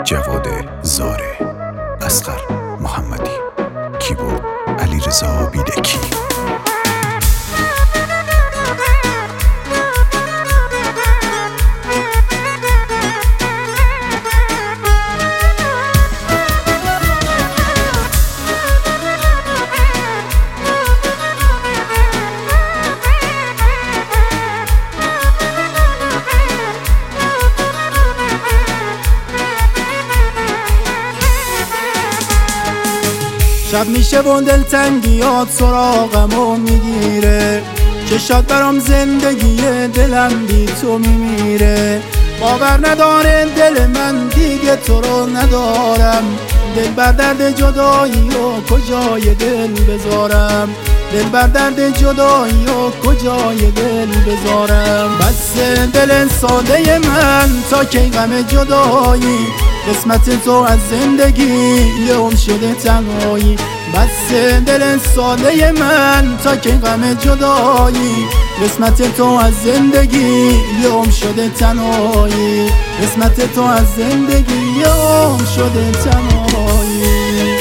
جواد زاره، اصغر محمدی، کیبورد علیرضا بیدکی. شب میشه و دلتنگیات سراغمو میگیره، چشات برام زندگی دلم بی تو میمیره. باور نداره دل من دیگه تو رو ندارم، دل بر درد جدایی و کجای دل بذارم، دل بر درد جدایی و کجای دل بذارم. بس دل ساده من تا کی غم جدایی، قسمت تو از زندگی یهو شده تنهایی. بس دل ساده من تا کی غم جدایی، قسمت تو از زندگی یهو شده تنهایی، قسمت تو از زندگی یهو شده تنهایی.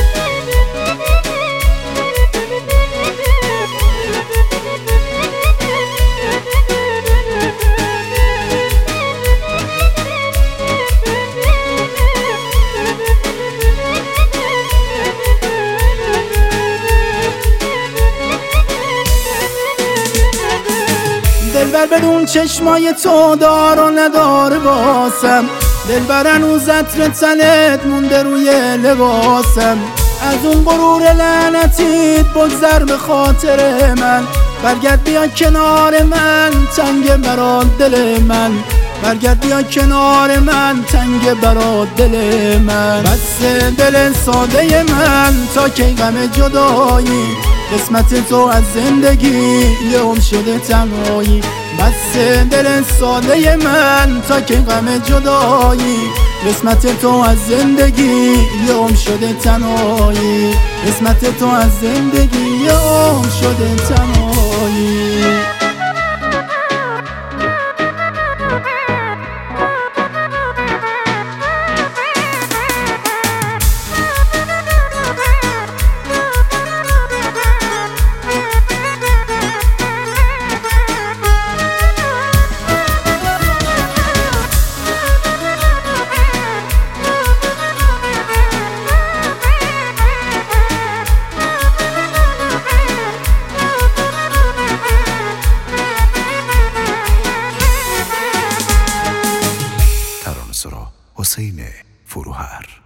دلبر بدون چشمای تو دار و نداره باسم، دلبر هنوز عطر تنت مونده روی لباسم. از اون غرور لعنتیت بگذر به خاطر من، برگرد بیا کنار من تنگ برات دل من، برگرد بیا کنار من تنگ برات دل من. بس دل ساده من تا کی غم جدایی، قسمت تو از زندگی یهو شده تنهایی. بس دل ساده من تا کی غم جدایی، قسمت تو از زندگی یهو شده تنهایی، قسمت تو از زندگی یهو شده تنهایی. حسین فروهر.